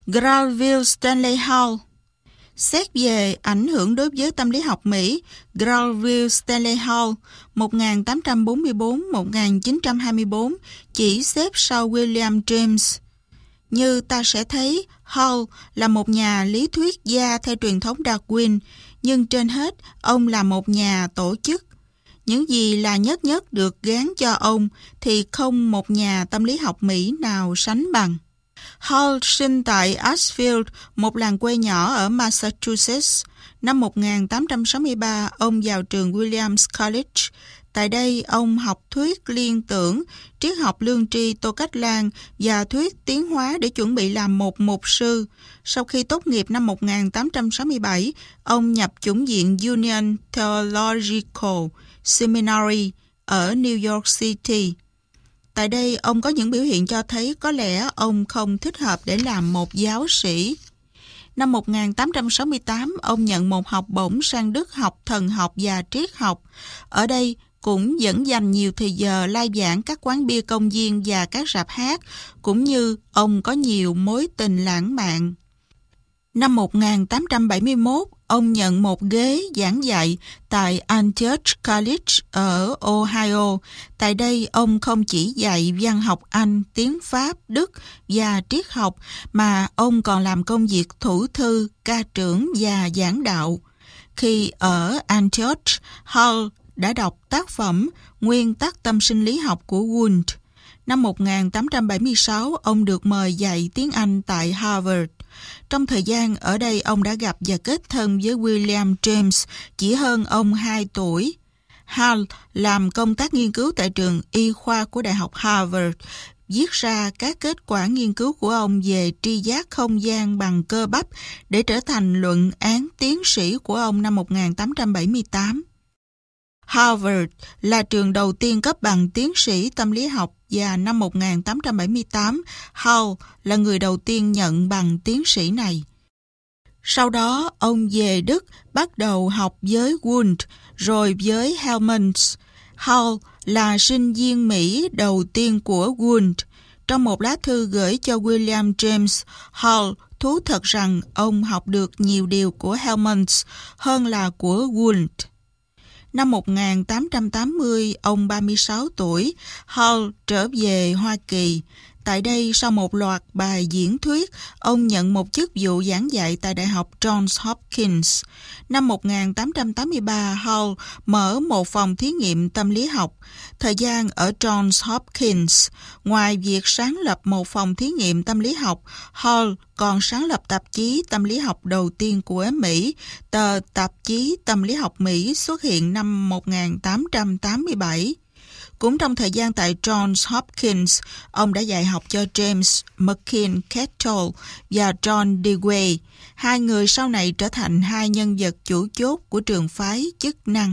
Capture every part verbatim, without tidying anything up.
Granville Stanley Hall. Xét về ảnh hưởng đối với tâm lý học Mỹ, Granville Stanley Hall một nghìn tám trăm bốn mươi tư đến một nghìn chín trăm hai mươi tư chỉ xếp sau William James. Như ta sẽ thấy, Hall là một nhà lý thuyết gia theo truyền thống Darwin, nhưng trên hết, ông là một nhà tổ chức. Những gì là nhất nhất được gán cho ông thì không một nhà tâm lý học Mỹ nào sánh bằng. Hall sinh tại Ashfield, một làng quê nhỏ ở Massachusetts. Năm một nghìn tám trăm sáu mươi ba, ông vào trường Williams College. Tại đây, ông học thuyết liên tưởng, triết học lương tri Tô Cách Lan và thuyết tiến hóa để chuẩn bị làm một mục sư. Sau khi tốt nghiệp năm một nghìn tám trăm sáu mươi bảy, ông nhập chủng viện Union Theological Seminary ở New York City. Tại đây, ông có những biểu hiện cho thấy có lẽ ông không thích hợp để làm một giáo sĩ. Năm một nghìn tám trăm sáu mươi tám, ông nhận một học bổng sang Đức học thần học và triết học. Ở đây, cũng vẫn dành nhiều thời giờ lai giảng các quán bia công viên và các rạp hát, cũng như ông có nhiều mối tình lãng mạn. Năm một nghìn tám trăm bảy mươi mốt, ông nhận một ghế giảng dạy tại Antioch College ở Ohio. Tại đây, ông không chỉ dạy văn học Anh, tiếng Pháp, Đức và triết học, mà ông còn làm công việc thủ thư, ca trưởng và giảng đạo. Khi ở Antioch, Hall đã đọc tác phẩm Nguyên tắc tâm sinh lý học của Wundt. Năm một nghìn tám trăm bảy mươi sáu, ông được mời dạy tiếng Anh tại Harvard. Trong thời gian ở đây, ông đã gặp và kết thân với William James, chỉ hơn ông hai tuổi. Hall làm công tác nghiên cứu tại trường y khoa của Đại học Harvard, viết ra các kết quả nghiên cứu của ông về tri giác không gian bằng cơ bắp để trở thành luận án tiến sĩ của ông năm một nghìn tám trăm bảy mươi tám. Harvard là trường đầu tiên cấp bằng tiến sĩ tâm lý học và năm một nghìn tám trăm bảy mươi tám, Hall là người đầu tiên nhận bằng tiến sĩ này. Sau đó, ông về Đức bắt đầu học với Wundt, rồi với Hellmans. Hall là sinh viên Mỹ đầu tiên của Wundt. Trong một lá thư gửi cho William James, Hall thú thật rằng ông học được nhiều điều của Hellmans hơn là của Wundt. Năm một nghìn tám trăm tám mươi, ông ba mươi sáu tuổi, Hall trở về Hoa Kỳ. Tại đây, sau một loạt bài diễn thuyết, ông nhận một chức vụ giảng dạy tại Đại học Johns Hopkins. Năm một nghìn tám trăm tám mươi ba, Hall mở một phòng thí nghiệm tâm lý học. Thời gian ở Johns Hopkins, ngoài việc sáng lập một phòng thí nghiệm tâm lý học, Hall còn sáng lập tạp chí tâm lý học đầu tiên của Mỹ. Tờ tạp chí tâm lý học Mỹ xuất hiện năm một nghìn tám trăm tám mươi bảy. Cũng trong thời gian tại Johns Hopkins, ông đã dạy học cho James McKean-Kettle và John Dewey. Hai người sau này trở thành hai nhân vật chủ chốt của trường phái chức năng.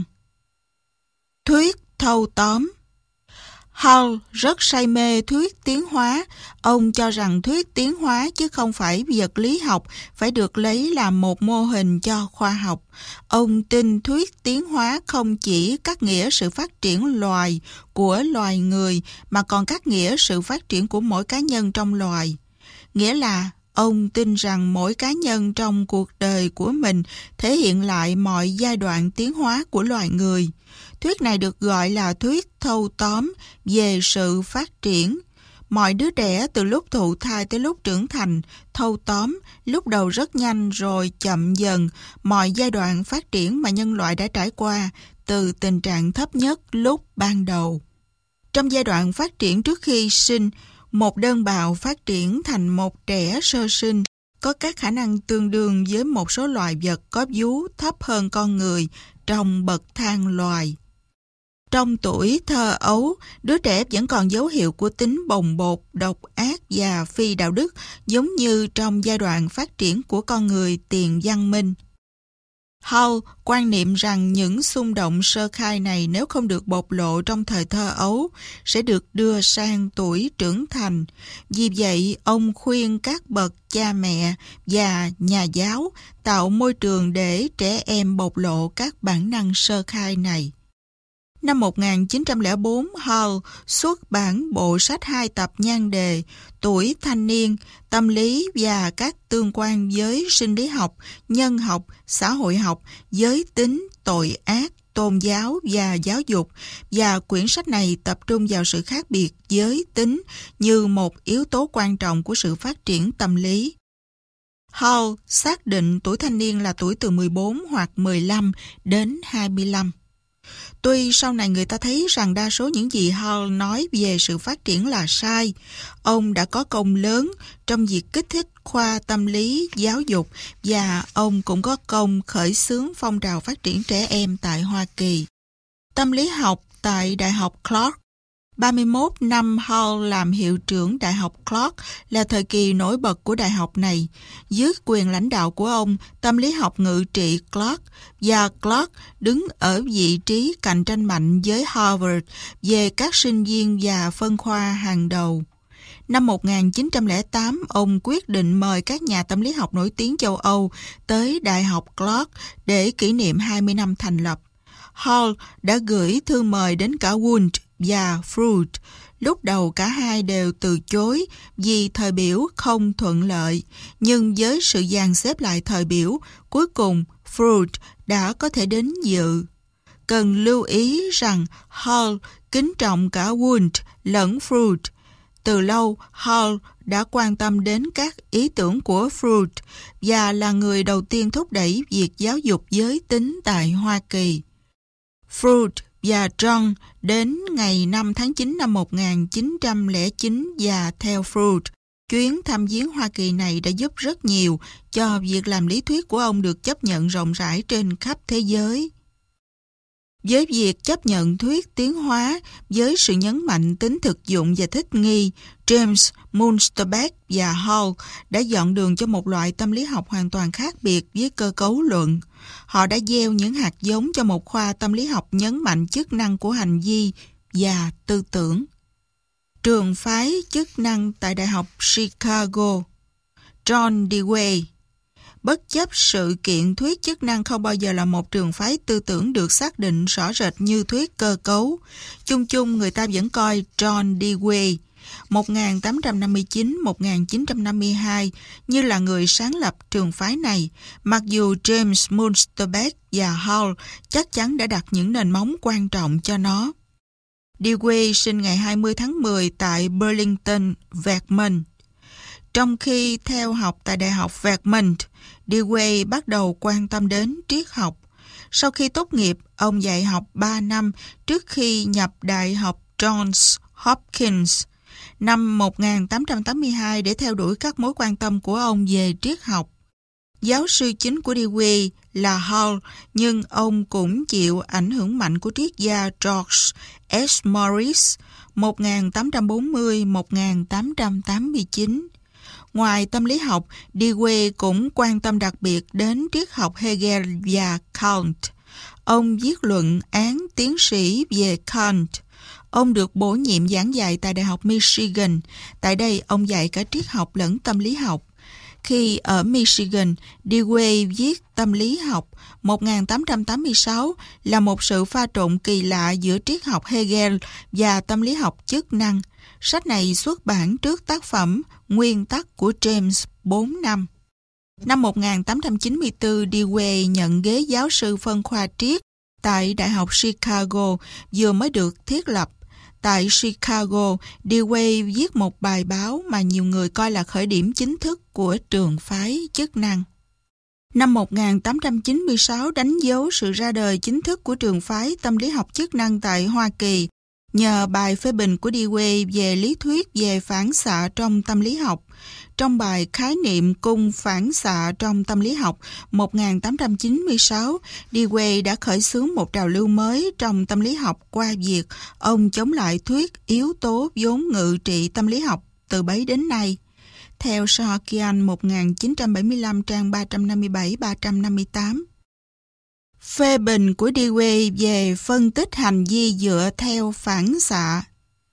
Thuyết thâu tóm. Hall rất say mê thuyết tiến hóa. Ông cho rằng thuyết tiến hóa chứ không phải vật lý học phải được lấy làm một mô hình cho khoa học. Ông tin thuyết tiến hóa không chỉ cắt nghĩa sự phát triển loài của loài người mà còn cắt nghĩa sự phát triển của mỗi cá nhân trong loài. Nghĩa là ông tin rằng mỗi cá nhân trong cuộc đời của mình thể hiện lại mọi giai đoạn tiến hóa của loài người. Thuyết này được gọi là thuyết thâu tóm về sự phát triển. Mọi đứa trẻ từ lúc thụ thai tới lúc trưởng thành, thâu tóm, lúc đầu rất nhanh rồi chậm dần, mọi giai đoạn phát triển mà nhân loại đã trải qua từ tình trạng thấp nhất lúc ban đầu. Trong giai đoạn phát triển trước khi sinh, một đơn bào phát triển thành một trẻ sơ sinh, có các khả năng tương đương với một số loài vật có vú thấp hơn con người trong bậc thang loài. Trong tuổi thơ ấu, đứa trẻ vẫn còn dấu hiệu của tính bồng bột, độc ác và phi đạo đức, giống như trong giai đoạn phát triển của con người tiền văn minh. Hall quan niệm rằng những xung động sơ khai này nếu không được bộc lộ trong thời thơ ấu sẽ được đưa sang tuổi trưởng thành. Vì vậy, ông khuyên các bậc cha mẹ và nhà giáo tạo môi trường để trẻ em bộc lộ các bản năng sơ khai này. Năm một nghìn chín trăm lẻ bốn, Hall xuất bản bộ sách hai tập nhan đề Tuổi thanh niên, tâm lý và các tương quan với sinh lý học, nhân học, xã hội học, giới tính, tội ác, tôn giáo và giáo dục, và quyển sách này tập trung vào sự khác biệt giới tính như một yếu tố quan trọng của sự phát triển tâm lý. Hall xác định tuổi thanh niên là tuổi từ mười bốn hoặc mười lăm đến hai mươi lăm. Tuy sau này người ta thấy rằng đa số những gì Hall nói về sự phát triển là sai, ông đã có công lớn trong việc kích thích khoa tâm lý giáo dục và ông cũng có công khởi xướng phong trào phát triển trẻ em tại Hoa Kỳ. Tâm lý học tại Đại học Clark. ba mươi mốt năm Hall làm hiệu trưởng Đại học Clark là thời kỳ nổi bật của đại học này. Dưới quyền lãnh đạo của ông, tâm lý học ngự trị Clark, và Clark đứng ở vị trí cạnh tranh mạnh với Harvard về các sinh viên và phân khoa hàng đầu. Năm một nghìn chín trăm lẻ tám, ông quyết định mời các nhà tâm lý học nổi tiếng châu Âu tới Đại học Clark để kỷ niệm hai mươi năm thành lập. Hall đã gửi thư mời đến cả Wundt và Freud. Lúc đầu cả hai đều từ chối vì thời biểu không thuận lợi, nhưng với sự dàn xếp lại thời biểu, cuối cùng Freud đã có thể đến dự. Cần lưu ý rằng Hall kính trọng cả Wundt lẫn Freud. Từ lâu, Hall đã quan tâm đến các ý tưởng của Freud và là người đầu tiên thúc đẩy việc giáo dục giới tính tại Hoa Kỳ. Freud và Jung đến ngày năm tháng chín năm một nghìn chín trăm lẻ chín, và theo Freud, chuyến thăm viếng Hoa Kỳ này đã giúp rất nhiều cho việc làm lý thuyết của ông được chấp nhận rộng rãi trên khắp thế giới. Với việc chấp nhận thuyết tiến hóa với sự nhấn mạnh tính thực dụng và thích nghi, James Munsterberg và Hall đã dọn đường cho một loại tâm lý học hoàn toàn khác biệt với cơ cấu luận. Họ đã gieo những hạt giống cho một khoa tâm lý học nhấn mạnh chức năng của hành vi và tư tưởng. Trường phái chức năng tại Đại học Chicago. John Dewey. Bất chấp sự kiện thuyết chức năng không bao giờ là một trường phái tư tưởng được xác định rõ rệt như thuyết cơ cấu, chung chung người ta vẫn coi John Dewey một nghìn tám trăm năm mươi chín đến một nghìn chín trăm năm mươi hai như là người sáng lập trường phái này, mặc dù James Munsterberg và Hall chắc chắn đã đặt những nền móng quan trọng cho nó. Dewey sinh ngày hai mươi tháng mười tại Burlington, Vermont. Trong khi theo học tại Đại học Vermont, Dewey bắt đầu quan tâm đến triết học. Sau khi tốt nghiệp, ông dạy học ba năm trước khi nhập Đại học Johns Hopkins năm một nghìn tám trăm tám mươi hai để theo đuổi các mối quan tâm của ông về triết học. Giáo sư chính của Dewey là Hall, nhưng ông cũng chịu ảnh hưởng mạnh của triết gia George S. Morris một nghìn tám trăm bốn mươi đến một nghìn tám trăm tám mươi chín. Ngoài tâm lý học, Dewey cũng quan tâm đặc biệt đến triết học Hegel và Kant. Ông viết luận án tiến sĩ về Kant. Ông được bổ nhiệm giảng dạy tại Đại học Michigan. Tại đây, ông dạy cả triết học lẫn tâm lý học. Khi ở Michigan, Dewey viết Tâm lý học một nghìn tám trăm tám mươi sáu là một sự pha trộn kỳ lạ giữa triết học Hegel và tâm lý học chức năng. Sách này xuất bản trước tác phẩm Nguyên tắc của James bốn năm. Năm một nghìn tám trăm chín mươi tư, Dewey nhận ghế giáo sư phân khoa triết tại Đại học Chicago vừa mới được thiết lập. Tại Chicago, Dewey viết một bài báo mà nhiều người coi là khởi điểm chính thức của trường phái chức năng. Năm một nghìn tám trăm chín mươi sáu đánh dấu sự ra đời chính thức của trường phái tâm lý học chức năng tại Hoa Kỳ nhờ bài phê bình của Dewey về lý thuyết về phản xạ trong tâm lý học. Trong bài khái niệm cung phản xạ trong tâm lý học một nghìn tám trăm chín mươi sáu, Dewey đã khởi xướng một trào lưu mới trong tâm lý học qua việc ông chống lại thuyết yếu tố vốn ngự trị tâm lý học từ bấy đến nay. Theo Sahakian một nghìn chín trăm bảy mươi lăm trang ba trăm năm mươi bảy đến ba trăm năm mươi tám. Phê bình của Dewey về phân tích hành vi dựa theo phản xạ.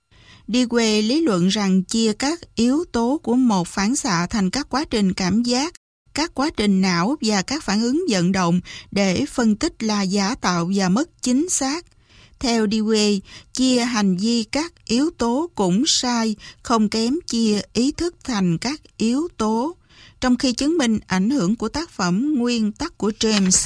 Dewey lý luận rằng chia các yếu tố của một phản xạ thành các quá trình cảm giác, các quá trình não và các phản ứng vận động để phân tích là giả tạo và mất chính xác. Theo Dewey, chia hành vi các yếu tố cũng sai, không kém chia ý thức thành các yếu tố, trong khi chứng minh ảnh hưởng của tác phẩm Nguyên tắc của James.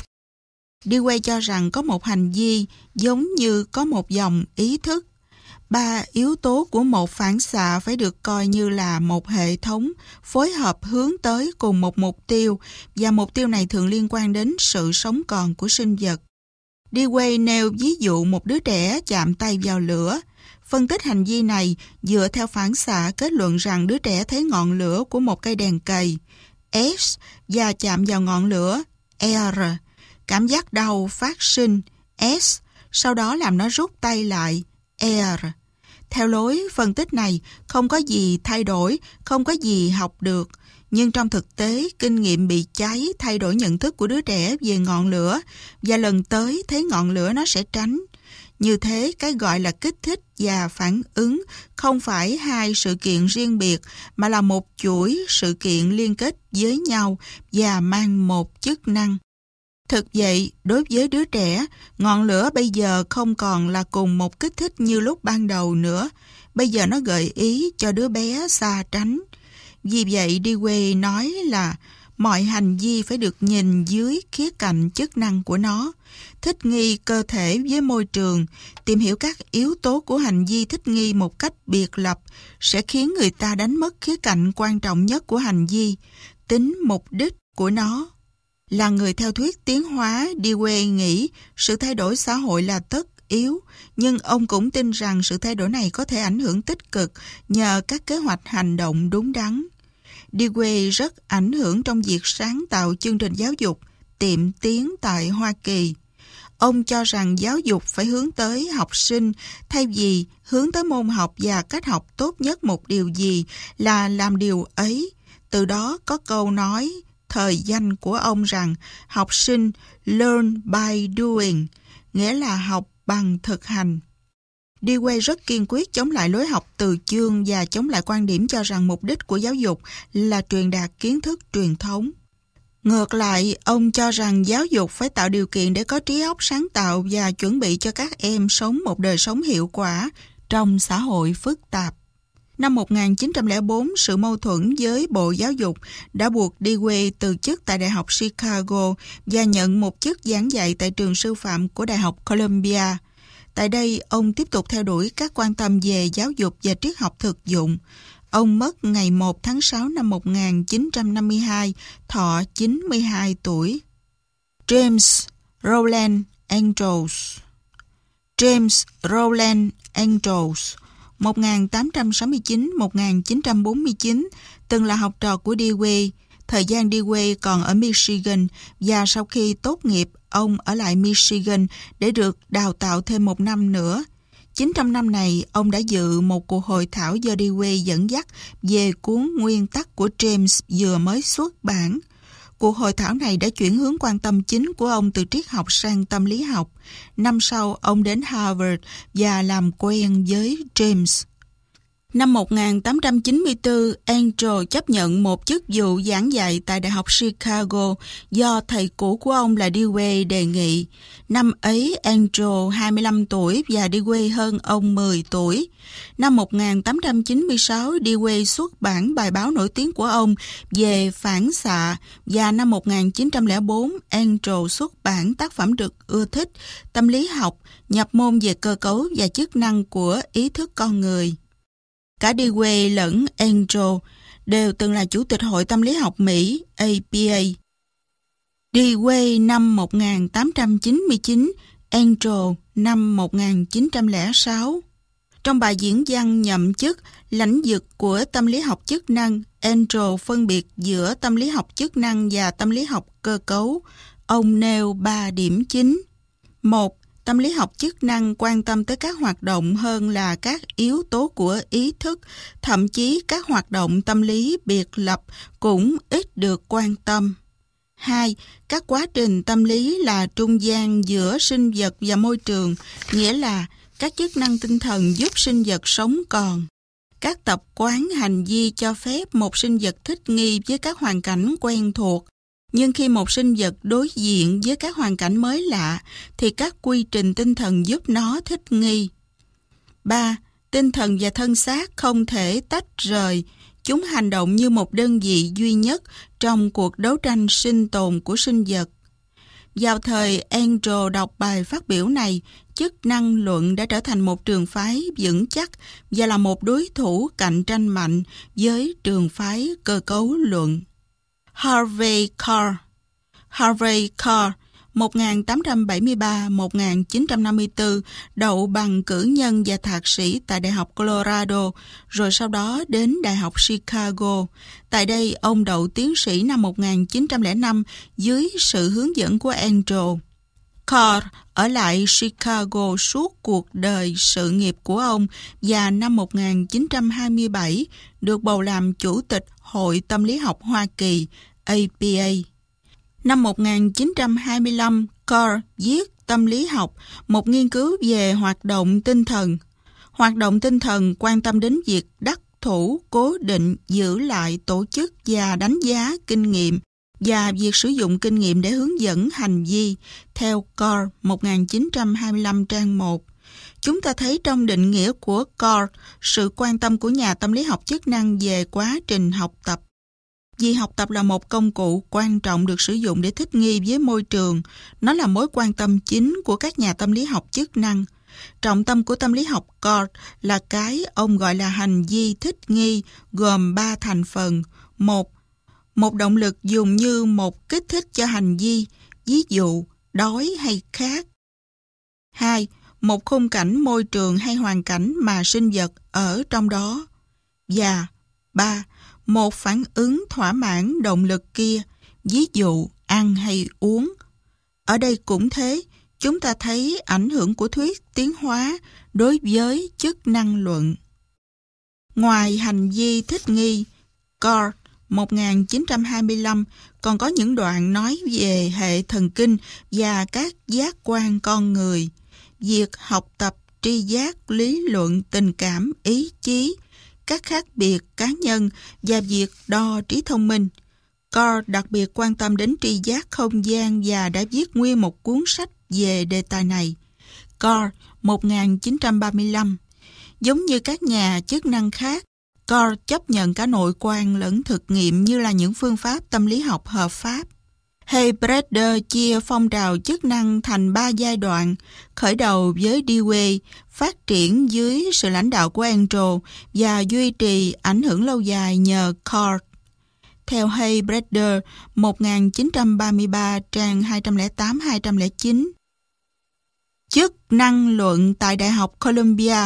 Dewey cho rằng có một hành vi giống như có một dòng ý thức. Ba yếu tố của một phản xạ phải được coi như là một hệ thống phối hợp hướng tới cùng một mục tiêu, và mục tiêu này thường liên quan đến sự sống còn của sinh vật. Dewey nêu ví dụ một đứa trẻ chạm tay vào lửa. Phân tích hành vi này dựa theo phản xạ kết luận rằng đứa trẻ thấy ngọn lửa của một cây đèn cầy S và chạm vào ngọn lửa R. Cảm giác đau phát sinh S, sau đó làm nó rút tay lại R. Theo lối phân tích này, không có gì thay đổi, không có gì học được. Nhưng trong thực tế, kinh nghiệm bị cháy thay đổi nhận thức của đứa trẻ về ngọn lửa, và lần tới thấy ngọn lửa nó sẽ tránh. Như thế, cái gọi là kích thích và phản ứng không phải hai sự kiện riêng biệt, mà là một chuỗi sự kiện liên kết với nhau và mang một chức năng. Thực vậy, đối với đứa trẻ, ngọn lửa bây giờ không còn là cùng một kích thích như lúc ban đầu nữa. Bây giờ nó gợi ý cho đứa bé xa tránh. Vì vậy, Dewey nói là mọi hành vi phải được nhìn dưới khía cạnh chức năng của nó. Thích nghi cơ thể với môi trường, tìm hiểu các yếu tố của hành vi thích nghi một cách biệt lập sẽ khiến người ta đánh mất khía cạnh quan trọng nhất của hành vi, tính mục đích của nó. Là người theo thuyết tiến hóa, Dewey nghĩ sự thay đổi xã hội là tất yếu, nhưng ông cũng tin rằng sự thay đổi này có thể ảnh hưởng tích cực nhờ các kế hoạch hành động đúng đắn. Dewey rất ảnh hưởng trong việc sáng tạo chương trình giáo dục tiệm tiến tại Hoa Kỳ. Ông cho rằng giáo dục phải hướng tới học sinh thay vì hướng tới môn học và cách học tốt nhất một điều gì là làm điều ấy. Từ đó có câu nói thời danh của ông rằng học sinh learn by doing, nghĩa là học bằng thực hành. Dewey rất kiên quyết chống lại lối học từ chương và chống lại quan điểm cho rằng mục đích của giáo dục là truyền đạt kiến thức truyền thống. Ngược lại, ông cho rằng giáo dục phải tạo điều kiện để có trí óc sáng tạo và chuẩn bị cho các em sống một đời sống hiệu quả trong xã hội phức tạp. Năm một nghìn chín trăm lẻ bốn, sự mâu thuẫn với Bộ Giáo dục đã buộc Dewey từ chức tại Đại học Chicago và nhận một chức giảng dạy tại trường sư phạm của Đại học Columbia. Tại đây, ông tiếp tục theo đuổi các quan tâm về giáo dục và triết học thực dụng. Ông mất ngày một tháng sáu năm một nghìn chín trăm năm mươi hai, thọ chín mươi hai tuổi. James Rowland Angelus James Rowland Angelus một nghìn tám trăm sáu mươi chín đến một nghìn chín trăm bốn mươi chín, từng là học trò của Dewey. Thời gian Dewey còn ở Michigan và sau khi tốt nghiệp, ông ở lại Michigan để được đào tạo thêm một năm nữa. Chính trong năm này, ông đã dự một cuộc hội thảo do Dewey dẫn dắt về cuốn Nguyên tắc của James vừa mới xuất bản. Cuộc hội thảo này đã chuyển hướng quan tâm chính của ông từ triết học sang tâm lý học. Năm sau, ông đến Harvard và làm quen với James. Năm một nghìn tám trăm chín mươi tư, Angel chấp nhận một chức vụ giảng dạy tại Đại học Chicago do thầy cũ của ông là Dewey đề nghị. Năm ấy, Angel hai mươi lăm tuổi và Dewey hơn ông mười tuổi. Năm một nghìn tám trăm chín mươi sáu, Dewey xuất bản bài báo nổi tiếng của ông về phản xạ và năm một nghìn chín trăm lẻ bốn, Angel xuất bản tác phẩm được ưa thích, Tâm lý học, nhập môn về cơ cấu và chức năng của ý thức con người. Cả Dewey lẫn Angel đều từng là Chủ tịch Hội Tâm lý học Mỹ A P A. Dewey năm một nghìn tám trăm chín mươi chín, Angel năm một nghìn chín trăm lẻ sáu. Trong bài diễn văn nhậm chức lãnh vực của tâm lý học chức năng, Angel phân biệt giữa tâm lý học chức năng và tâm lý học cơ cấu. Ông nêu ba điểm chính. Một, tâm lý học chức năng quan tâm tới các hoạt động hơn là các yếu tố của ý thức, thậm chí các hoạt động tâm lý biệt lập cũng ít được quan tâm. Hai, các quá trình tâm lý là trung gian giữa sinh vật và môi trường, nghĩa là các chức năng tinh thần giúp sinh vật sống còn. Các tập quán hành vi cho phép một sinh vật thích nghi với các hoàn cảnh quen thuộc. Nhưng khi một sinh vật đối diện với các hoàn cảnh mới lạ, thì các quy trình tinh thần giúp nó thích nghi. ba. Tinh thần và thân xác không thể tách rời. Chúng hành động như một đơn vị duy nhất trong cuộc đấu tranh sinh tồn của sinh vật. Vào thời Engel đọc bài phát biểu này, chức năng luận đã trở thành một trường phái vững chắc và là một đối thủ cạnh tranh mạnh với trường phái cơ cấu luận. Harvey Carr Harvey Carr, một nghìn tám trăm bảy mươi ba đến một nghìn chín trăm năm mươi tư, đậu bằng cử nhân và thạc sĩ tại Đại học Colorado, rồi sau đó đến Đại học Chicago. Tại đây, ông đậu tiến sĩ năm một nghìn chín trăm lẻ năm dưới sự hướng dẫn của Engel. Carr ở lại Chicago suốt cuộc đời sự nghiệp của ông và năm một nghìn chín trăm hai mươi bảy được bầu làm Chủ tịch Hội Tâm lý học Hoa Kỳ, A P A. Năm một nghìn chín trăm hai mươi lăm, Carr viết Tâm lý học, một nghiên cứu về hoạt động tinh thần. Hoạt động tinh thần quan tâm đến việc đắc thủ, cố định, giữ lại, tổ chức và đánh giá kinh nghiệm và việc sử dụng kinh nghiệm để hướng dẫn hành vi. Theo Carr, một nghìn chín trăm hai mươi lăm trang một. Chúng ta thấy trong định nghĩa của Carr sự quan tâm của nhà tâm lý học chức năng về quá trình học tập. Vì học tập là một công cụ quan trọng được sử dụng để thích nghi với môi trường, nó là mối quan tâm chính của các nhà tâm lý học chức năng. Trọng tâm của tâm lý học Carr là cái ông gọi là hành vi thích nghi, gồm ba thành phần. Một, một động lực dùng như một kích thích cho hành vi, ví dụ đói hay khát. Hai, một khung cảnh môi trường hay hoàn cảnh mà sinh vật ở trong đó. Và ba, một phản ứng thỏa mãn động lực kia, ví dụ ăn hay uống. Ở đây cũng thế, chúng ta thấy ảnh hưởng của thuyết tiến hóa đối với chức năng luận. Ngoài hành vi thích nghi, Carr một nghìn chín trăm hai mươi lăm còn có những đoạn nói về hệ thần kinh và các giác quan con người, việc học tập, tri giác, lý luận, tình cảm, ý chí, các khác biệt cá nhân và việc đo trí thông minh. Carr đặc biệt quan tâm đến tri giác không gian và đã viết nguyên một cuốn sách về đề tài này. Carr, một nghìn chín trăm ba mươi lăm. Giống như các nhà chức năng khác, Carr chấp nhận cả nội quan lẫn thực nghiệm như là những phương pháp tâm lý học hợp pháp. Heybrecher chia phong trào chức năng thành ba giai đoạn, khởi đầu với Dewey, phát triển dưới sự lãnh đạo của Engel và duy trì ảnh hưởng lâu dài nhờ Carr. Theo Heybrecher, một nghìn chín trăm ba mươi ba trang hai trăm lẻ tám đến hai trăm lẻ chín. Chức năng luận tại Đại học Columbia,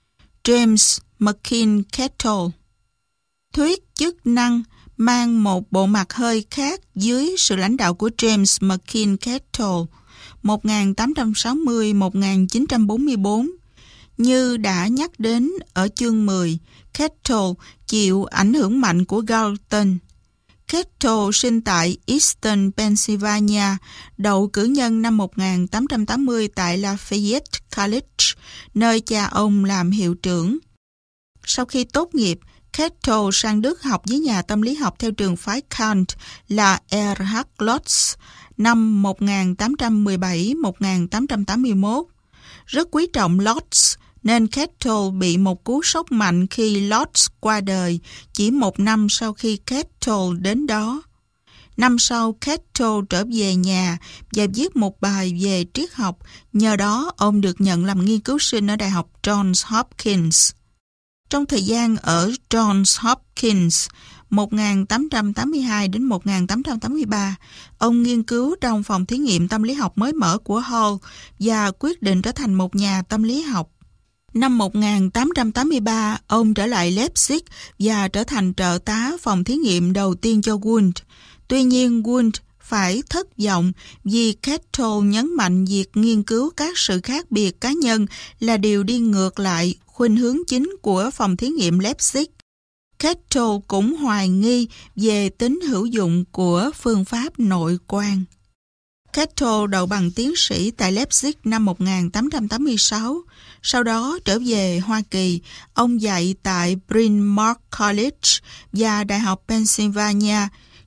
James McKeen Cattell. Thuyết chức năng mang một bộ mặt hơi khác dưới sự lãnh đạo của James McKeen Cattell, một nghìn tám trăm sáu mươi đến một nghìn chín trăm bốn mươi bốn. Như đã nhắc đến ở chương mười, Cattell chịu ảnh hưởng mạnh của Galton. Cattell sinh tại Easton, Pennsylvania, đậu cử nhân năm một nghìn tám trăm tám mươi tại Lafayette College, nơi cha ông làm hiệu trưởng. Sau khi tốt nghiệp, Cattell sang Đức học với nhà tâm lý học theo trường phái Kant là Erhard Lotz năm một nghìn tám trăm mười bảy đến một nghìn tám trăm tám mươi mốt. Rất quý trọng Lotz, nên Cattell bị một cú sốc mạnh khi Lotz qua đời chỉ một năm sau khi Cattell đến đó. Năm sau, Cattell trở về nhà và viết một bài về triết học, nhờ đó ông được nhận làm nghiên cứu sinh ở Đại học Johns Hopkins. Trong thời gian ở Johns Hopkins, một nghìn tám trăm tám mươi hai đến một nghìn tám trăm tám mươi ba, ông nghiên cứu trong phòng thí nghiệm tâm lý học mới mở của Hall và quyết định trở thành một nhà tâm lý học. Năm một nghìn tám trăm tám mươi ba, ông trở lại Leipzig và trở thành trợ tá phòng thí nghiệm đầu tiên cho Wundt. Tuy nhiên, Wundt phải thất vọng vì Cattell nhấn mạnh việc nghiên cứu các sự khác biệt cá nhân là điều đi ngược lại khuynh hướng chính của phòng thí nghiệm Leipzig. Cattell cũng hoài nghi về tính hữu dụng của phương pháp nội quan. Cattell đậu bằng tiến sĩ tại Leipzig năm một nghìn tám trăm tám mươi sáu. Sau đó trở về Hoa Kỳ, ông dạy tại Bryn Mawr College và Đại học Pennsylvania.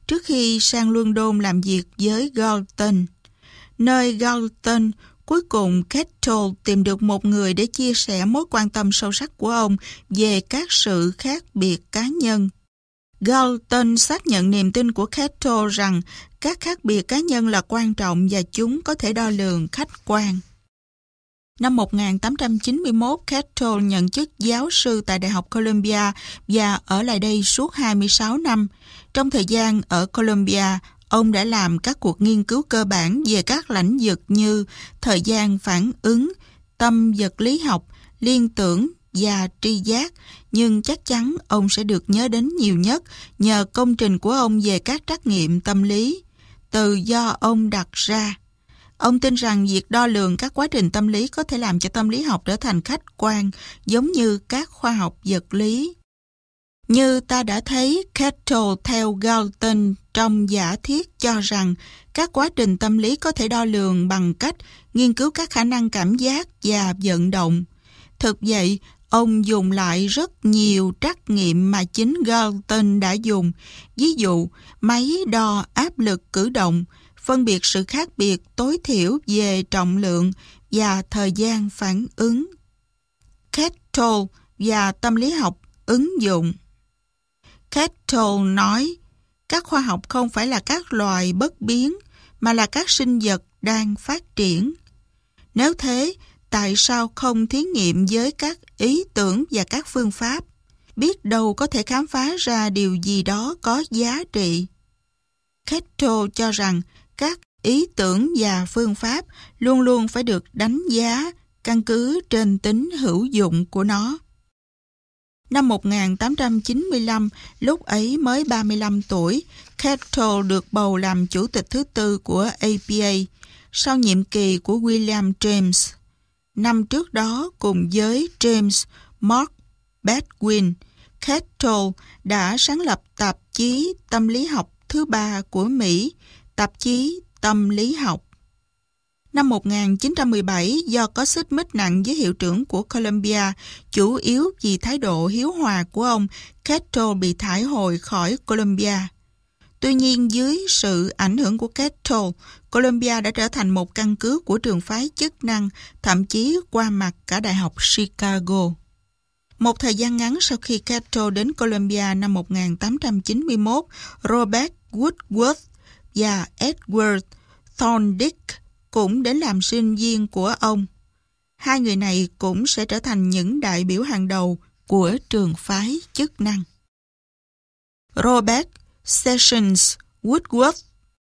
trước khi sang London làm việc với Galton. Nơi Galton, cuối cùng Kettle tìm được một người để chia sẻ mối quan tâm sâu sắc của ông về các sự khác biệt cá nhân. Galton xác nhận niềm tin của Kettle rằng các khác biệt cá nhân là quan trọng và chúng có thể đo lường khách quan. Năm một nghìn tám trăm chín mươi mốt, Kettle nhận chức giáo sư tại Đại học Columbia và ở lại đây suốt hai mươi sáu năm. Trong thời gian ở Columbia, ông đã làm các cuộc nghiên cứu cơ bản về các lĩnh vực như thời gian phản ứng, tâm vật lý học, liên tưởng và tri giác, nhưng chắc chắn ông sẽ được nhớ đến nhiều nhất nhờ công trình của ông về các trắc nghiệm tâm lý, từ do ông đặt ra. Ông tin rằng việc đo lường các quá trình tâm lý có thể làm cho tâm lý học trở thành khách quan, giống như các khoa học vật lý. Như ta đã thấy, Kettle theo Galton trong giả thiết cho rằng các quá trình tâm lý có thể đo lường bằng cách nghiên cứu các khả năng cảm giác và vận động. Thực vậy, ông dùng lại rất nhiều trắc nghiệm mà chính Galton đã dùng, ví dụ máy đo áp lực cử động, phân biệt sự khác biệt tối thiểu về trọng lượng và thời gian phản ứng. Kettle và tâm lý học ứng dụng. Kettle nói, các khoa học không phải là các loài bất biến, mà là các sinh vật đang phát triển. Nếu thế, tại sao không thí nghiệm với các ý tưởng và các phương pháp? Biết đâu có thể khám phá ra điều gì đó có giá trị. Kettle cho rằng các ý tưởng và phương pháp luôn luôn phải được đánh giá căn cứ trên tính hữu dụng của nó. Năm một nghìn tám trăm chín mươi lăm, lúc ấy mới ba mươi lăm tuổi, Kettle được bầu làm chủ tịch thứ tư của A P A, sau nhiệm kỳ của William James. Năm trước đó, cùng với James Mark Bedwin, Kettle đã sáng lập tạp chí tâm lý học thứ ba của Mỹ, tạp chí Tâm lý học. Năm một nghìn chín trăm mười bảy, do có xích mích nặng với hiệu trưởng của Columbia, chủ yếu vì thái độ hiếu hòa của ông, Kettle bị thải hồi khỏi Columbia. Tuy nhiên, dưới sự ảnh hưởng của Kettle, Columbia đã trở thành một căn cứ của trường phái chức năng, thậm chí qua mặt cả Đại học Chicago. Một thời gian ngắn sau khi Kettle đến Columbia năm một nghìn tám trăm chín mươi mốt, Robert Woodworth và Edward Thorndike cũng đến làm sinh viên của ông. Hai người này cũng sẽ trở thành những đại biểu hàng đầu của trường phái chức năng. Robert Sessions Woodworth.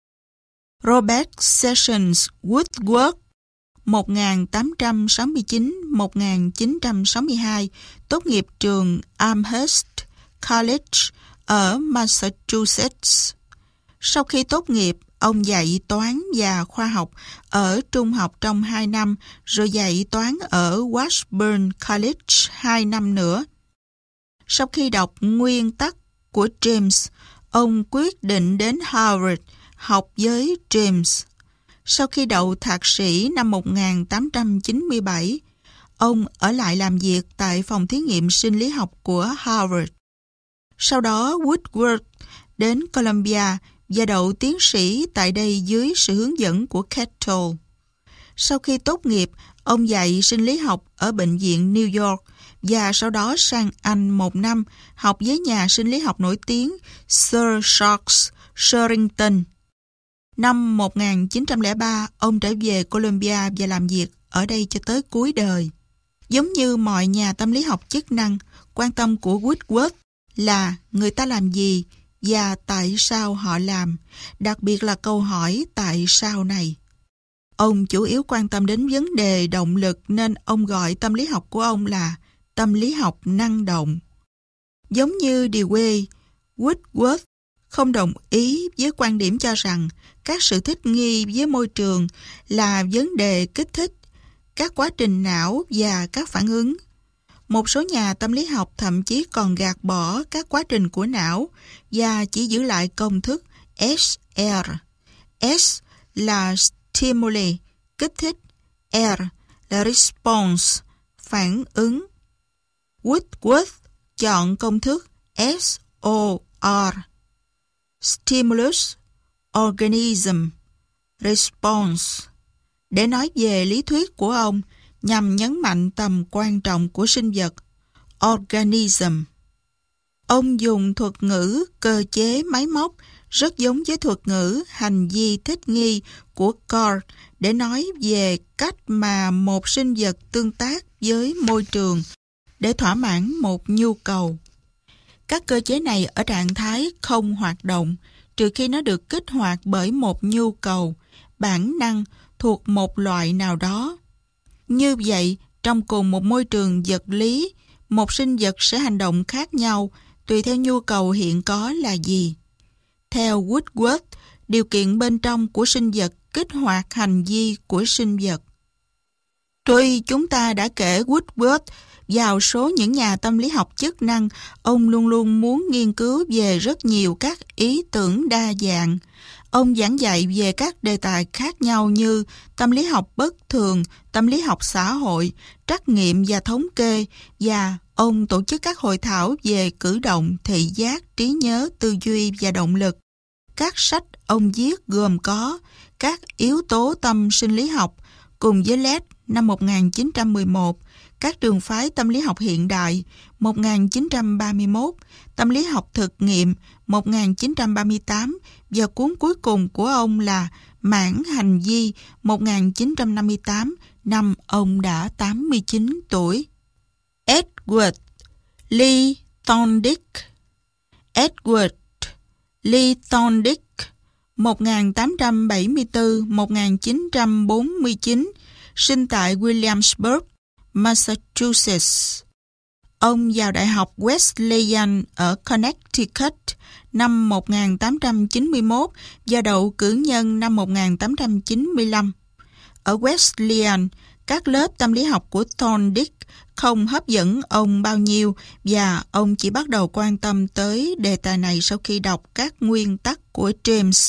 Robert Sessions Woodworth một nghìn tám trăm sáu mươi chín đến một nghìn chín trăm sáu mươi hai, tốt nghiệp trường Amherst College ở Massachusetts. Sau khi tốt nghiệp, ông dạy toán và khoa học ở trung học trong hai năm, rồi dạy toán ở Washburn College hai năm nữa. Sau khi đọc nguyên tắc của James, ông quyết định đến Harvard học với James. Sau khi đậu thạc sĩ năm một nghìn tám trăm chín mươi bảy, ông ở lại làm việc tại phòng thí nghiệm sinh lý học của Harvard. Sau đó, Woodworth đến Columbia và đậu tiến sĩ tại đây dưới sự hướng dẫn của Kettle. Sau khi tốt nghiệp, ông dạy sinh lý học ở bệnh viện New York và sau đó sang Anh một năm học với nhà sinh lý học nổi tiếng Sir Charles Sherrington. Năm một nghìn chín trăm lẻ ba, ông trở về Columbia và làm việc ở đây cho tới cuối đời. Giống như mọi nhà tâm lý học chức năng, quan tâm của Woodworth là người ta làm gì và tại sao họ làm, đặc biệt là câu hỏi tại sao này. Ông chủ yếu quan tâm đến vấn đề động lực nên ông gọi tâm lý học của ông là tâm lý học năng động. Giống như Dewey, Woodworth không đồng ý với quan điểm cho rằng các sự thích nghi với môi trường là vấn đề kích thích, các quá trình não và các phản ứng. Một số nhà tâm lý học thậm chí còn gạt bỏ các quá trình của não và chỉ giữ lại công thức S R. S là stimuli, kích thích, R là response, phản ứng. Woodworth chọn công thức S O R. Stimulus, Organism, Response, để nói về lý thuyết của ông nhằm nhấn mạnh tầm quan trọng của sinh vật, Organism. Ông dùng thuật ngữ cơ chế máy móc rất giống với thuật ngữ hành vi thích nghi của Carl để nói về cách mà một sinh vật tương tác với môi trường để thỏa mãn một nhu cầu. Các cơ chế này ở trạng thái không hoạt động trừ khi nó được kích hoạt bởi một nhu cầu, bản năng thuộc một loại nào đó. Như vậy, trong cùng một môi trường vật lý, một sinh vật sẽ hành động khác nhau tùy theo nhu cầu hiện có là gì. Theo Woodward, điều kiện bên trong của sinh vật kích hoạt hành vi của sinh vật. Tuy chúng ta đã kể Woodward vào số những nhà tâm lý học chức năng, ông luôn luôn muốn nghiên cứu về rất nhiều các ý tưởng đa dạng. Ông giảng dạy về các đề tài khác nhau như tâm lý học bất thường, tâm lý học xã hội, trắc nghiệm và thống kê, và ông tổ chức các hội thảo về cử động, thị giác, trí nhớ, tư duy và động lực. Các sách ông viết gồm có Các yếu tố tâm sinh lý học cùng với Led năm một nghìn chín trăm mười một, Các trường phái tâm lý học hiện đại một nghìn chín trăm ba mươi mốt, Tâm lý học thực nghiệm một nghìn chín trăm ba mươi tám và cuốn cuối cùng của ông là Mảng hành vi một nghìn chín trăm năm mươi tám, năm ông đã tám mươi chín tuổi. Edward Lee Thorndike Edward Lee Thorndike một nghìn tám trăm bảy mươi tư đến một nghìn chín trăm bốn mươi chín, sinh tại Williamsburg, Massachusetts. Ông vào Đại học Wesleyan ở Connecticut năm một nghìn tám trăm chín mươi mốt và đậu cử nhân năm một nghìn tám trăm chín mươi lăm. Ở Wesleyan, các lớp tâm lý học của Thorndike không hấp dẫn ông bao nhiêu và ông chỉ bắt đầu quan tâm tới đề tài này sau khi đọc các nguyên tắc của James.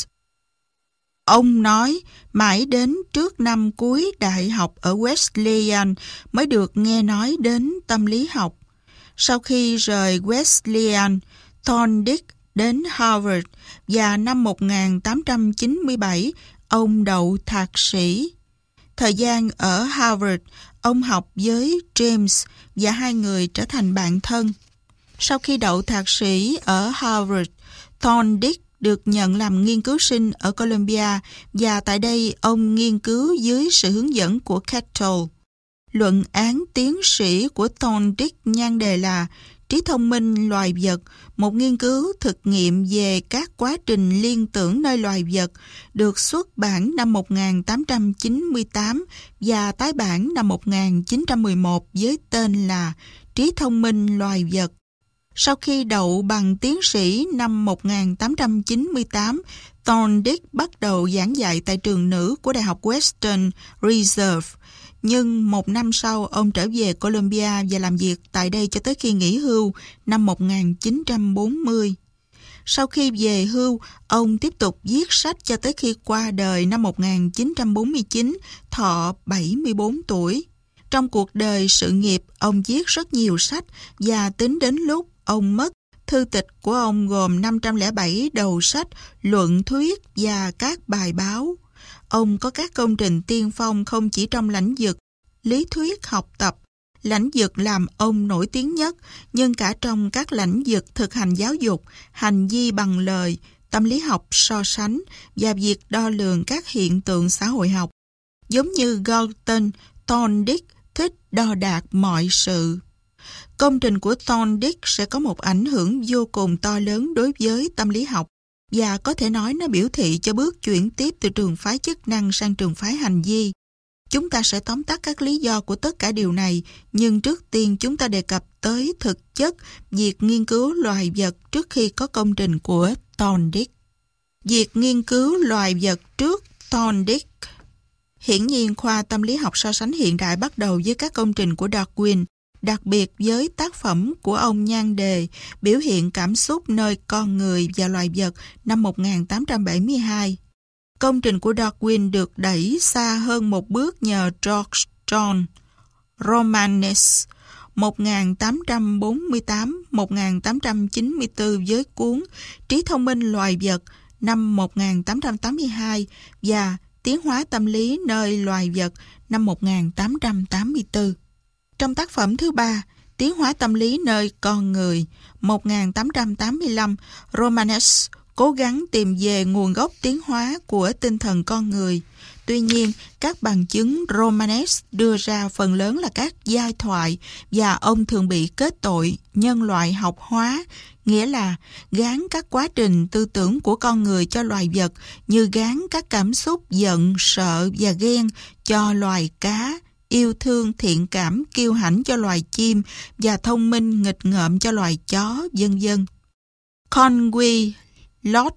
Ông nói mãi đến trước năm cuối đại học ở Wesleyan mới được nghe nói đến tâm lý học. Sau khi rời Wesleyan, Thorndike đến Harvard và năm một nghìn tám trăm chín mươi bảy ông đậu thạc sĩ. Thời gian ở Harvard, ông học với James và hai người trở thành bạn thân. Sau khi đậu thạc sĩ ở Harvard, Thorndike được nhận làm nghiên cứu sinh ở Columbia và tại đây ông nghiên cứu dưới sự hướng dẫn của Kettle. Luận án tiến sĩ của Thorndike nhan đề là Trí thông minh loài vật, một nghiên cứu thực nghiệm về các quá trình liên tưởng nơi loài vật, được xuất bản năm một nghìn tám trăm chín mươi tám và tái bản năm một nghìn chín trăm mười một với tên là Trí thông minh loài vật. Sau khi đậu bằng tiến sĩ năm một nghìn tám trăm chín mươi tám, Thorndike bắt đầu giảng dạy tại trường nữ của Đại học Western Reserve. Nhưng một năm sau, ông trở về Columbia và làm việc tại đây cho tới khi nghỉ hưu năm một nghìn chín trăm bốn mươi. Sau khi về hưu, ông tiếp tục viết sách cho tới khi qua đời năm một nghìn chín trăm bốn mươi chín, thọ bảy mươi bốn tuổi. Trong cuộc đời sự nghiệp, ông viết rất nhiều sách và tính đến lúc ông mất, thư tịch của ông gồm năm trăm lẻ bảy đầu sách, luận thuyết và các bài báo. Ông có các công trình tiên phong không chỉ trong lĩnh vực lý thuyết học tập, lĩnh vực làm ông nổi tiếng nhất, nhưng cả trong các lĩnh vực thực hành giáo dục, hành vi bằng lời, tâm lý học so sánh và việc đo lường các hiện tượng xã hội học. Giống như Galton, Thorndike thích đo đạc mọi sự. Công trình của Thorndike sẽ có một ảnh hưởng vô cùng to lớn đối với tâm lý học và có thể nói nó biểu thị cho bước chuyển tiếp từ trường phái chức năng sang trường phái hành vi. Chúng ta sẽ tóm tắt các lý do của tất cả điều này, nhưng trước tiên chúng ta đề cập tới thực chất việc nghiên cứu loài vật trước khi có công trình của Thorndike. Việc nghiên cứu loài vật trước Thorndike. Hiển nhiên, khoa tâm lý học so sánh hiện đại bắt đầu với các công trình của Darwin, đặc biệt với tác phẩm của ông nhan đề Biểu hiện cảm xúc nơi con người và loài vật năm một nghìn tám trăm bảy mươi hai. Công trình của Darwin được đẩy xa hơn một bước nhờ George John Romanes, một nghìn tám trăm bốn mươi tám đến một nghìn tám trăm chín mươi tư với cuốn Trí thông minh loài vật năm một nghìn tám trăm tám mươi hai và Tiến hóa tâm lý nơi loài vật năm một nghìn tám trăm tám mươi tư. Trong tác phẩm thứ ba, Tiến hóa tâm lý nơi con người một nghìn tám trăm tám mươi lăm, Romanes cố gắng tìm về nguồn gốc tiến hóa của tinh thần con người. Tuy nhiên, các bằng chứng Romanes đưa ra phần lớn là các giai thoại và ông thường bị kết tội nhân loại học hóa, nghĩa là gán các quá trình tư tưởng của con người cho loài vật như gán các cảm xúc giận, sợ và ghen cho loài cá, yêu thương, thiện cảm, kiêu hãnh cho loài chim và thông minh, nghịch ngợm cho loài chó, vân vân. Conway Lord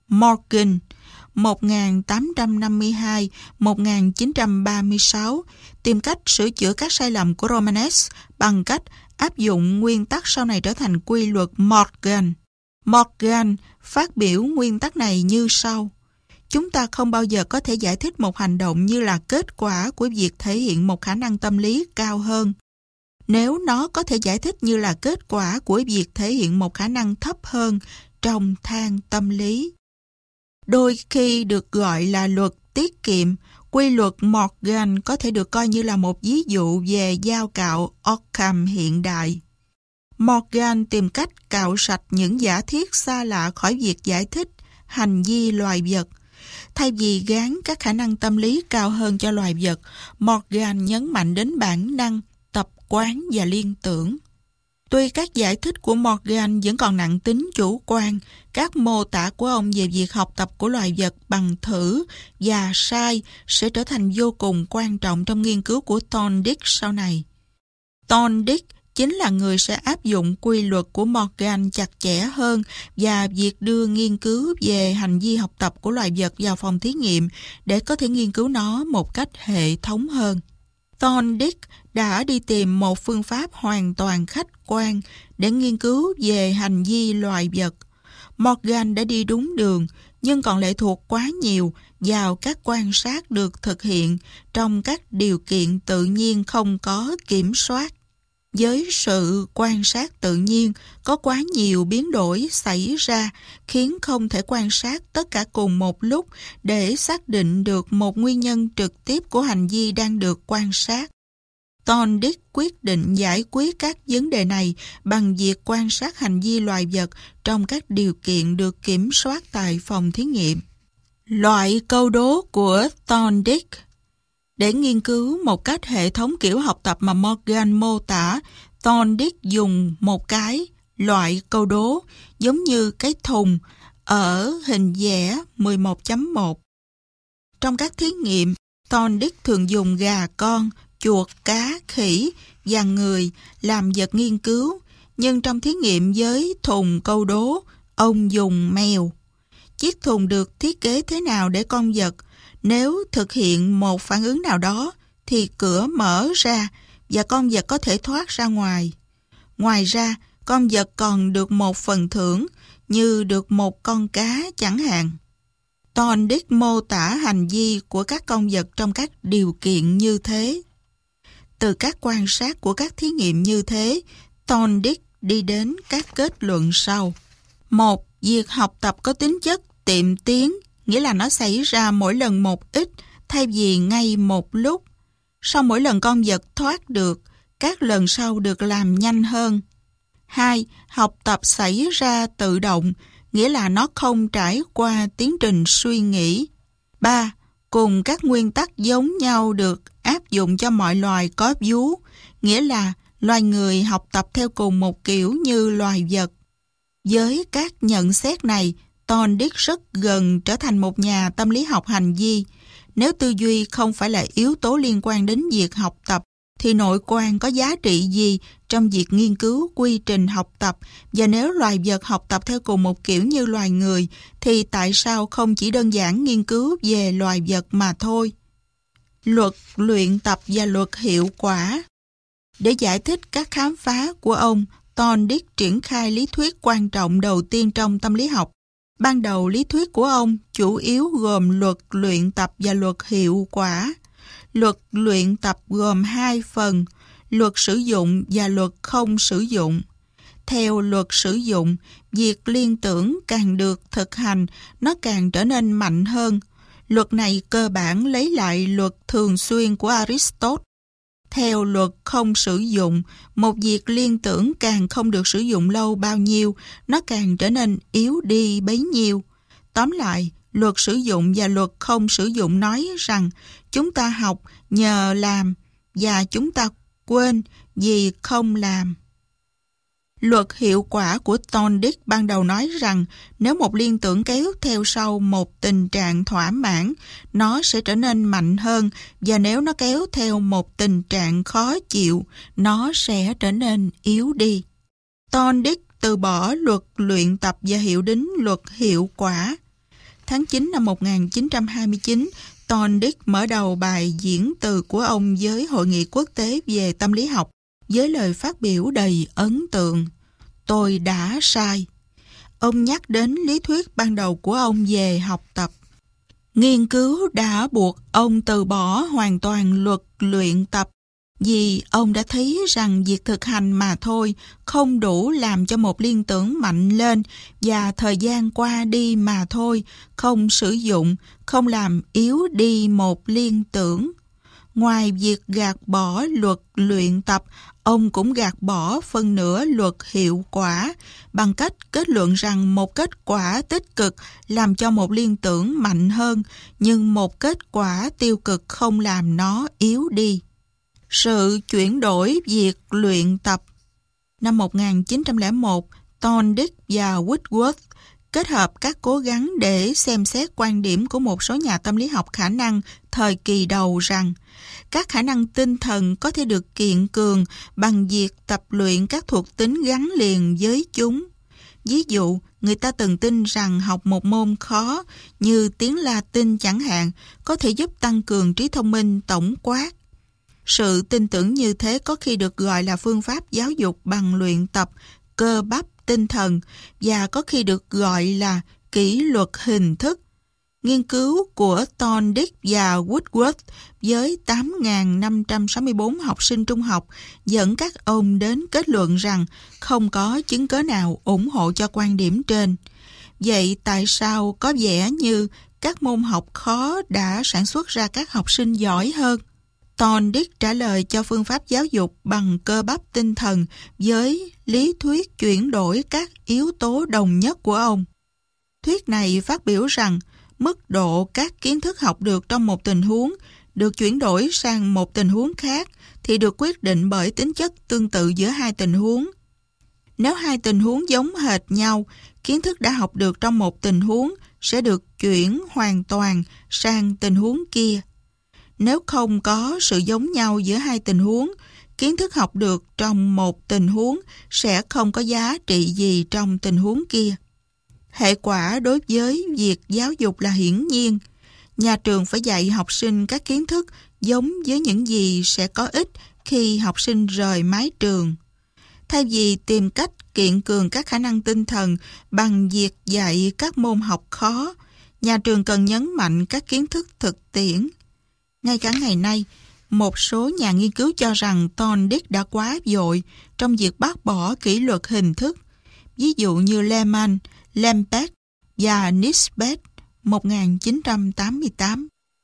Morgan một nghìn tám trăm năm mươi hai đến một nghìn chín trăm ba mươi sáu tìm cách sửa chữa các sai lầm của Romanes bằng cách áp dụng nguyên tắc sau này trở thành quy luật Morgan. Morgan phát biểu nguyên tắc này như sau: chúng ta không bao giờ có thể giải thích một hành động như là kết quả của việc thể hiện một khả năng tâm lý cao hơn, nếu nó có thể giải thích như là kết quả của việc thể hiện một khả năng thấp hơn trong thang tâm lý. Đôi khi được gọi là luật tiết kiệm, quy luật Morgan có thể được coi như là một ví dụ về dao cạo Occam hiện đại. Morgan tìm cách cạo sạch những giả thiết xa lạ khỏi việc giải thích hành vi loài vật. Thay vì gán các khả năng tâm lý cao hơn cho loài vật, Morgan nhấn mạnh đến bản năng, tập quán và liên tưởng. Tuy các giải thích của Morgan vẫn còn nặng tính chủ quan, các mô tả của ông về việc học tập của loài vật bằng thử và sai sẽ trở thành vô cùng quan trọng trong nghiên cứu của Thorndike sau này. Thorndike chính là người sẽ áp dụng quy luật của Morgan chặt chẽ hơn và việc đưa nghiên cứu về hành vi học tập của loài vật vào phòng thí nghiệm để có thể nghiên cứu nó một cách hệ thống hơn. Thorndike đã đi tìm một phương pháp hoàn toàn khách quan để nghiên cứu về hành vi loài vật. Morgan đã đi đúng đường, nhưng còn lệ thuộc quá nhiều vào các quan sát được thực hiện trong các điều kiện tự nhiên không có kiểm soát. Với sự quan sát tự nhiên, có quá nhiều biến đổi xảy ra khiến không thể quan sát tất cả cùng một lúc để xác định được một nguyên nhân trực tiếp của hành vi đang được quan sát. Thorndike quyết định giải quyết các vấn đề này bằng việc quan sát hành vi loài vật trong các điều kiện được kiểm soát tại phòng thí nghiệm. Loại câu đố của Thorndike. Để nghiên cứu một cách hệ thống kiểu học tập mà Morgan mô tả, Thorndike dùng một cái loại câu đố giống như cái thùng ở hình vẽ mười một chấm một. Trong các thí nghiệm, Thorndike thường dùng gà con, chuột, cá, khỉ và người làm vật nghiên cứu, nhưng trong thí nghiệm với thùng câu đố, ông dùng mèo. Chiếc thùng được thiết kế thế nào để con vật, nếu thực hiện một phản ứng nào đó, thì cửa mở ra và con vật có thể thoát ra ngoài. Ngoài ra, con vật còn được một phần thưởng như được một con cá chẳng hạn. Thorndike mô tả hành vi của các con vật trong các điều kiện như thế. Từ các quan sát của các thí nghiệm như thế, Thorndike đi đến các kết luận sau. Một, việc học tập có tính chất tiệm tiến, nghĩa là nó xảy ra mỗi lần một ít thay vì ngay một lúc. Sau mỗi lần con vật thoát được, các lần sau được làm nhanh hơn. Hai, học tập xảy ra tự động, nghĩa là nó không trải qua tiến trình suy nghĩ. Ba, cùng các nguyên tắc giống nhau được áp dụng cho mọi loài có vú, nghĩa là loài người học tập theo cùng một kiểu như loài vật. Với các nhận xét này, Thorndike rất gần trở thành một nhà tâm lý học hành vi. Nếu tư duy không phải là yếu tố liên quan đến việc học tập, thì nội quan có giá trị gì trong việc nghiên cứu quy trình học tập? Và nếu loài vật học tập theo cùng một kiểu như loài người, thì tại sao không chỉ đơn giản nghiên cứu về loài vật mà thôi? Luật luyện tập và luật hiệu quả. Để giải thích các khám phá của ông, Thorndike triển khai lý thuyết quan trọng đầu tiên trong tâm lý học. Ban đầu lý thuyết của ông chủ yếu gồm luật luyện tập và luật hiệu quả. Luật luyện tập gồm hai phần, luật sử dụng và luật không sử dụng. Theo luật sử dụng, việc liên tưởng càng được thực hành, nó càng trở nên mạnh hơn. Luật này cơ bản lấy lại luật thường xuyên của Aristotle. Theo luật không sử dụng, một việc liên tưởng càng không được sử dụng lâu bao nhiêu, nó càng trở nên yếu đi bấy nhiêu. Tóm lại, luật sử dụng và luật không sử dụng nói rằng chúng ta học nhờ làm và chúng ta quên vì không làm. Luật hiệu quả của Thorndike ban đầu nói rằng nếu một liên tưởng kéo theo sau một tình trạng thỏa mãn, nó sẽ trở nên mạnh hơn, và nếu nó kéo theo một tình trạng khó chịu, nó sẽ trở nên yếu đi. Thorndike từ bỏ luật luyện tập và hiệu đính luật hiệu quả. Tháng chín năm một nghìn chín trăm hai mươi chín, Thorndike mở đầu bài diễn từ của ông với Hội nghị quốc tế về tâm lý học với lời phát biểu đầy ấn tượng. Tôi đã sai. Ông nhắc đến lý thuyết ban đầu của ông về học tập. Nghiên cứu đã buộc ông từ bỏ hoàn toàn luật luyện tập, vì ông đã thấy rằng việc thực hành mà thôi không đủ làm cho một liên tưởng mạnh lên, và thời gian qua đi mà thôi không sử dụng, không làm yếu đi một liên tưởng. Ngoài việc gạt bỏ luật luyện tập, ông cũng gạt bỏ phân nửa luật hiệu quả bằng cách kết luận rằng một kết quả tích cực làm cho một liên tưởng mạnh hơn, nhưng một kết quả tiêu cực không làm nó yếu đi. Sự chuyển đổi việc luyện tập. Năm một nghìn chín trăm lẻ một, Thorndike và Whitworth kết hợp các cố gắng để xem xét quan điểm của một số nhà tâm lý học khả năng thời kỳ đầu rằng các khả năng tinh thần có thể được kiện cường bằng việc tập luyện các thuộc tính gắn liền với chúng. Ví dụ, người ta từng tin rằng học một môn khó như tiếng Latin chẳng hạn có thể giúp tăng cường trí thông minh tổng quát. Sự tin tưởng như thế có khi được gọi là phương pháp giáo dục bằng luyện tập cơ bắp tinh thần, và có khi được gọi là kỷ luật hình thức. Nghiên cứu của Thorndike và Whitworth với tám nghìn năm trăm sáu mươi tư học sinh trung học dẫn các ông đến kết luận rằng không có chứng cớ nào ủng hộ cho quan điểm trên. Vậy tại sao có vẻ như các môn học khó đã sản xuất ra các học sinh giỏi hơn? Thorndike trả lời cho phương pháp giáo dục bằng cơ bắp tinh thần với lý thuyết chuyển đổi các yếu tố đồng nhất của ông. Thuyết này phát biểu rằng mức độ các kiến thức học được trong một tình huống được chuyển đổi sang một tình huống khác thì được quyết định bởi tính chất tương tự giữa hai tình huống. Nếu hai tình huống giống hệt nhau, kiến thức đã học được trong một tình huống sẽ được chuyển hoàn toàn sang tình huống kia. Nếu không có sự giống nhau giữa hai tình huống, kiến thức học được trong một tình huống sẽ không có giá trị gì trong tình huống kia. Hệ quả đối với việc giáo dục là hiển nhiên. Nhà trường phải dạy học sinh các kiến thức giống với những gì sẽ có ích khi học sinh rời mái trường. Thay vì tìm cách kiện cường các khả năng tinh thần bằng việc dạy các môn học khó, nhà trường cần nhấn mạnh các kiến thức thực tiễn. Ngay cả ngày nay, một số nhà nghiên cứu cho rằng Thorndike đã quá vội trong việc bác bỏ kỷ luật hình thức, ví dụ như Lehman, Lampecht và Nisbet một nghìn chín trăm tám mươi tám.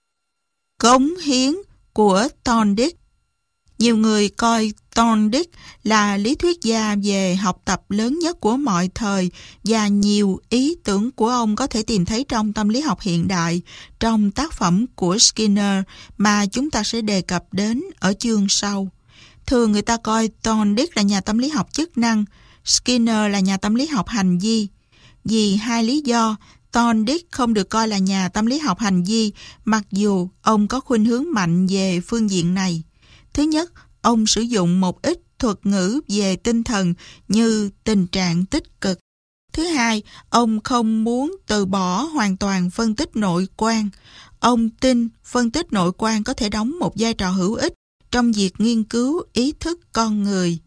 Cống hiến của Thorndike. Nhiều người coi Thorndike là lý thuyết gia về học tập lớn nhất của mọi thời, và nhiều ý tưởng của ông có thể tìm thấy trong tâm lý học hiện đại, trong tác phẩm của Skinner mà chúng ta sẽ đề cập đến ở chương sau. Thường người ta coi Thorndike là nhà tâm lý học chức năng, Skinner là nhà tâm lý học hành vi. Vì hai lý do, Thorndike không được coi là nhà tâm lý học hành vi, mặc dù ông có khuynh hướng mạnh về phương diện này. Thứ nhất, ông sử dụng một ít thuật ngữ về tinh thần như tình trạng tích cực. Thứ hai, ông không muốn từ bỏ hoàn toàn phân tích nội quan. Ông tin phân tích nội quan có thể đóng một vai trò hữu ích trong việc nghiên cứu ý thức con người.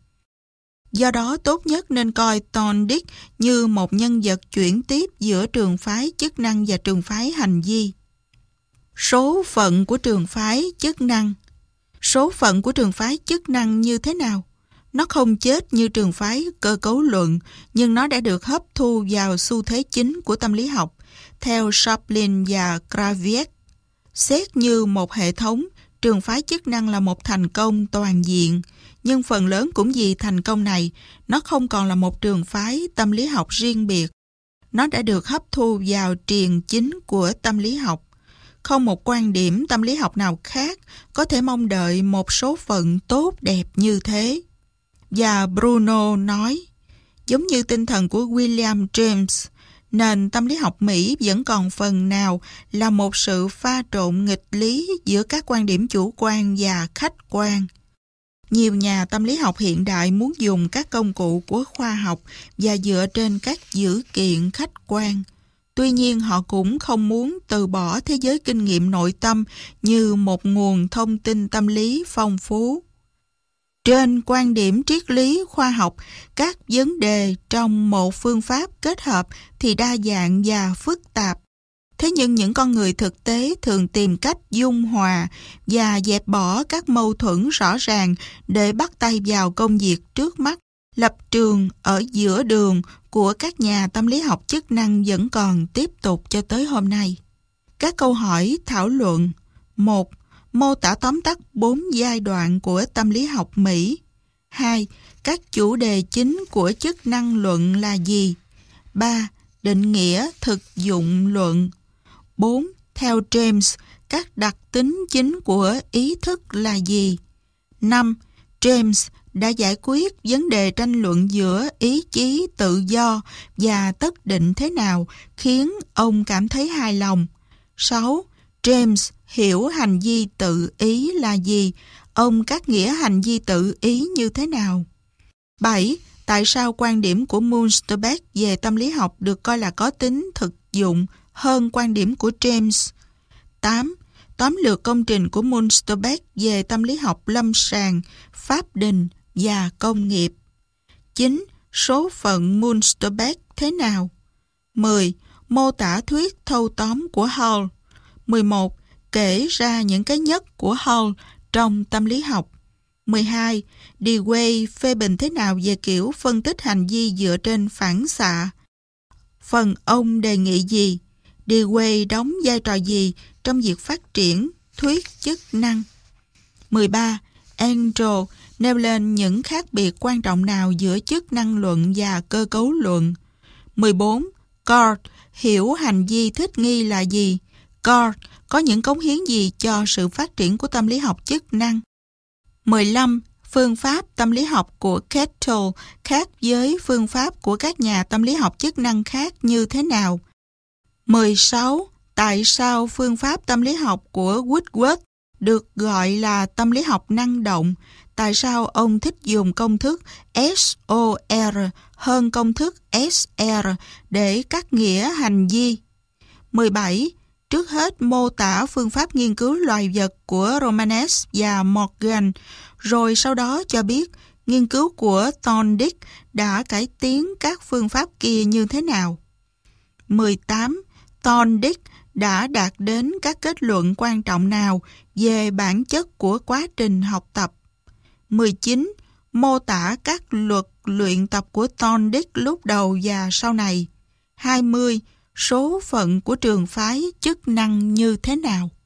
Do đó, tốt nhất nên coi Thorndike như một nhân vật chuyển tiếp giữa trường phái chức năng và trường phái hành vi. Số phận của trường phái chức năng. Số phận của trường phái chức năng như thế nào? Nó không chết như trường phái cơ cấu luận, nhưng nó đã được hấp thu vào xu thế chính của tâm lý học, theo Chaplin và Kraviec. Xét như một hệ thống, trường phái chức năng là một thành công toàn diện, nhưng phần lớn cũng vì thành công này, nó không còn là một trường phái tâm lý học riêng biệt. Nó đã được hấp thu vào triền chính của tâm lý học. Không một quan điểm tâm lý học nào khác có thể mong đợi một số phận tốt đẹp như thế. Và Bruno nói, giống như tinh thần của William James, nền tâm lý học Mỹ vẫn còn phần nào là một sự pha trộn nghịch lý giữa các quan điểm chủ quan và khách quan. Nhiều nhà tâm lý học hiện đại muốn dùng các công cụ của khoa học và dựa trên các dữ kiện khách quan. Tuy nhiên họ cũng không muốn từ bỏ thế giới kinh nghiệm nội tâm như một nguồn thông tin tâm lý phong phú. Trên quan điểm triết lý khoa học, các vấn đề trong một phương pháp kết hợp thì đa dạng và phức tạp. Thế nhưng những con người thực tế thường tìm cách dung hòa và dẹp bỏ các mâu thuẫn rõ ràng để bắt tay vào công việc trước mắt. Lập trường ở giữa đường của các nhà tâm lý học chức năng vẫn còn tiếp tục cho tới hôm nay. Các câu hỏi thảo luận. một. Mô tả tóm tắt bốn giai đoạn của tâm lý học Mỹ. hai. Các chủ đề chính của chức năng luận là gì? ba. Định nghĩa thực dụng luận. bốn. Theo James, các đặc tính chính của ý thức là gì? năm. James đã giải quyết vấn đề tranh luận giữa ý chí tự do và tất định thế nào khiến ông cảm thấy hài lòng? sáu. James hiểu hành vi tự ý là gì? Ông cắt nghĩa hành vi tự ý như thế nào? bảy. Tại sao quan điểm của Münsterberg về tâm lý học được coi là có tính thực dụng hơn quan điểm của James? tám. Tóm lược công trình của Münsterberg về tâm lý học lâm sàng, pháp đình và công nghiệp. chín. Số phận Münsterberg thế nào? mười. Mô tả thuyết thâu tóm của Hall. mười một. Kể ra những cái nhất của Hall trong tâm lý học. mười hai. Dewey phê bình thế nào về kiểu phân tích hành vi dựa trên phản xạ? Phần ông đề nghị gì? Dewey đóng vai trò gì trong việc phát triển thuyết chức năng? mười ba. Angel nêu lên những khác biệt quan trọng nào giữa chức năng luận và cơ cấu luận? mười bốn. Card hiểu hành vi thích nghi là gì? Card có những cống hiến gì cho sự phát triển của tâm lý học chức năng? mười lăm. Phương pháp tâm lý học của Kettle khác với phương pháp của các nhà tâm lý học chức năng khác như thế nào? mười sáu. Tại sao phương pháp tâm lý học của Woodward được gọi là tâm lý học năng động? Tại sao ông thích dùng công thức S O R hơn công thức S R để cắt nghĩa hành vi? mười bảy. Trước hết mô tả phương pháp nghiên cứu loài vật của Romanes và Morgan, rồi sau đó cho biết nghiên cứu của Thorndike đã cải tiến các phương pháp kia như thế nào. mười tám. Thorndike đã đạt đến các kết luận quan trọng nào về bản chất của quá trình học tập. mười chín. Mô tả các luật luyện tập của Thorndike lúc đầu và sau này. hai mươi. Số phận của trường phái chức năng như thế nào?